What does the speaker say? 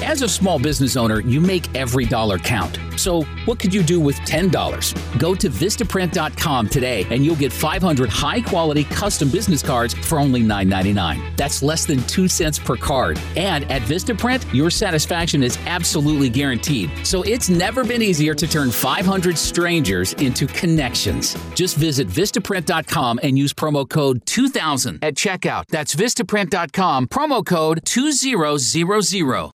As a small business owner, you make every dollar count. So what could you do with $10? Go to Vistaprint.com today and you'll get 500 high-quality custom business cards for only $9.99. That's less than 2 cents per card. And at Vistaprint, your satisfaction is absolutely guaranteed. So it's never been easier to turn 500 strangers into connections. Just visit Vistaprint.com and use promo code 2000 at checkout. That's Vistaprint.com, promo code 2000.